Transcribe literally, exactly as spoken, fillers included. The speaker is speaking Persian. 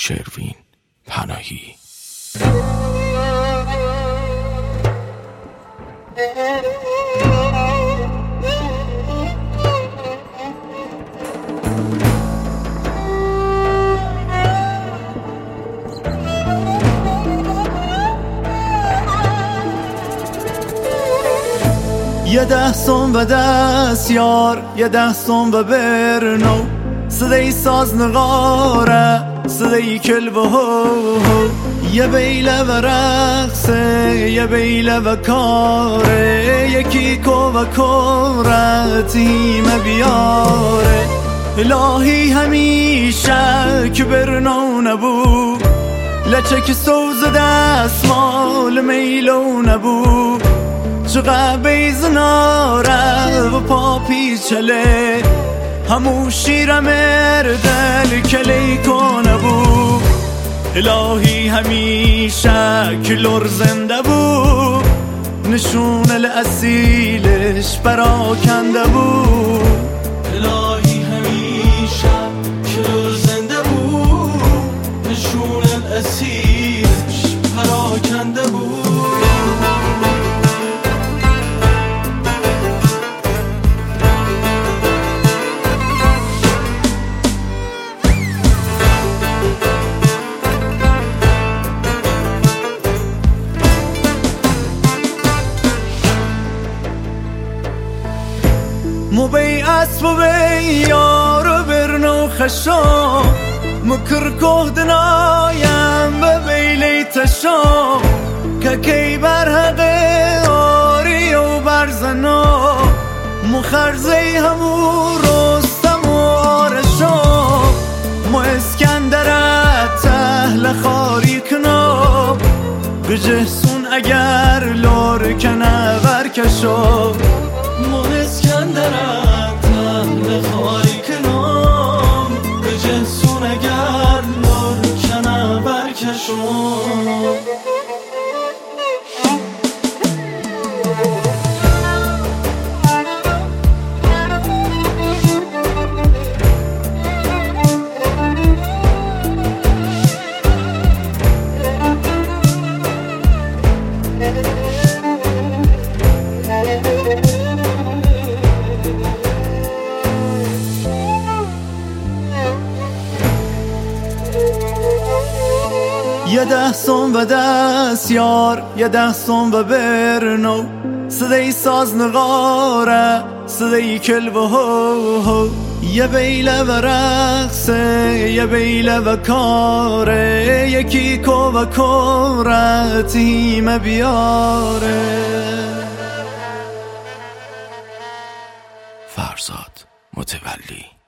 شروین پناهی. یه ده سون و دستیار، یه ده سون و برنو، صدای ساز نقاره، صدای کلب و هو هو، یه بیله و رقصه، یه بیله و کاره، یکی کو و کره تیم بیاره. الهی همیشه که برنو نبو، لچه که سوز دستمال میلو نبو، چقدر بیزناره و پا پیچله، همو شیر مردل کلی کنه بود. الهی همیشه که لور زنده بود، نشون الاصیلش پراکنده بود. الهی همیشه که لور زنده بود، نشون الاصیلش پراکنده بود. مو بی اسب و بی یار و برنو خشم، مکر کهدنایم به بیلی تشم، که کی برحقه آری و برزنو، مو خرزی همو رستم و آرشم، مو اسکندرت تهل خاری کنم، بجهسون اگر لور کنه برکشم. مو اسکندرت تهل خاری کنم، بجهسون اگر لور کنه برکشم. یه ده سون و دستیار، یه ده سون و برنو، صدای ساز نقاره، صدای کلب و هو هو، یه بیله و رقصه، یه بیله و کاره، یکی کو و کره تیم بیاره. فرزاد متولی.